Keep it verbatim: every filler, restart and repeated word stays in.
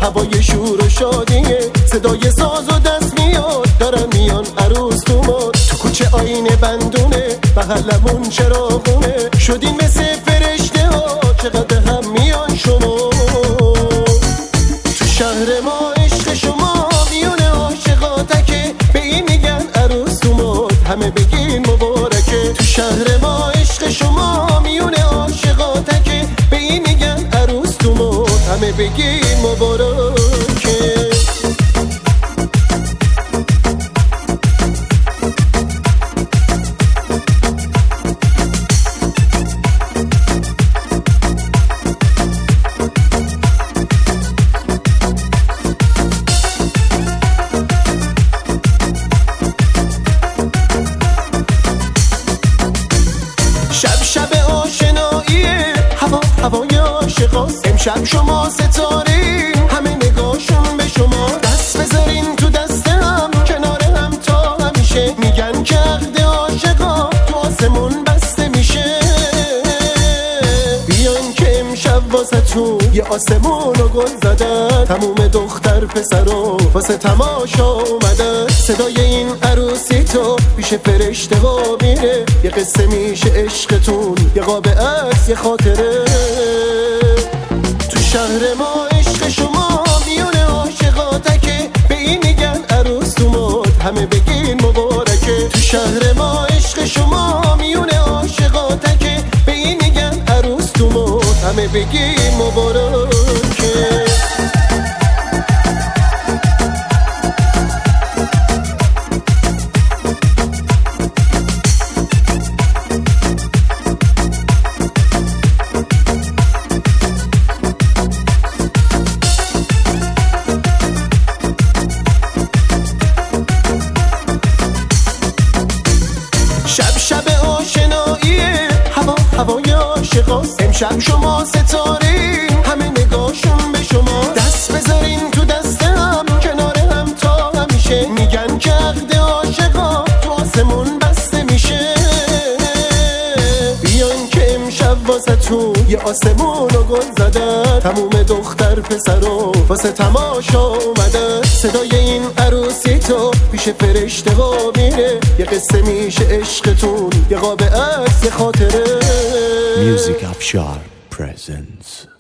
هوای شور و شادیه، صدای ساز و دست میاد، دارن میان عروس دوماد. تو کوچه آینه بندونه، بغلمون چراغونه، شدین مثل فرشته ها، چقدر هم میان شما. تو شهر ما عشق شما میونه عاشقا تکه، به این میگن عروس دوماد، همه بگین مبارکه. تو شهر ما عشق شما میونه عاشقا تکه، به این میگن عروس دوماد، همه بگین مبارکه. شب شب آشناییه، هوا هوای عاشقاست. امشب شما ستارین، همه نگاهشون به شما. دست بذارین تو دست هم، کنار هم تا همیشه. میگن که عقد عاشقا تو آسمون بسته میشه. بیان که امشب واسه تو یه آسمون رو گل زدن، تموم دختر پسرو واسه تماشا اومدن. صدای این عروسی تو پیش فرشته ها میره، یه قصه میشه عشقتون، یه قاب عکس، یه خاطره. تو شهر ما عشق شما میونه عاشقا تکه، به این میگن عروس دوماد، همه بگین مبارکه. تو شهر ما عشق شما میونه عاشقا تکه، به این میگن عروس دوماد، همه بگین مبارکه. شب شب آشناییه، هوا هوای عاشقاست. امشب شما ستارین، همه نگاهشون به شما. دست بذارین تو دست هم، کنار هم تا همیشه. میگن که عقد عاشقا تو آسمون بسته میشه. بیان که امشب واسه تو یه آسمون رو گل زدن، تموم دختر پسرو واسه تماشا اومدن. صدای این عروسی تو پیش فرشته ها میره، یه قصه میشه عشقتون، یه قاب عکس، یه خاطره. Music Afshar presents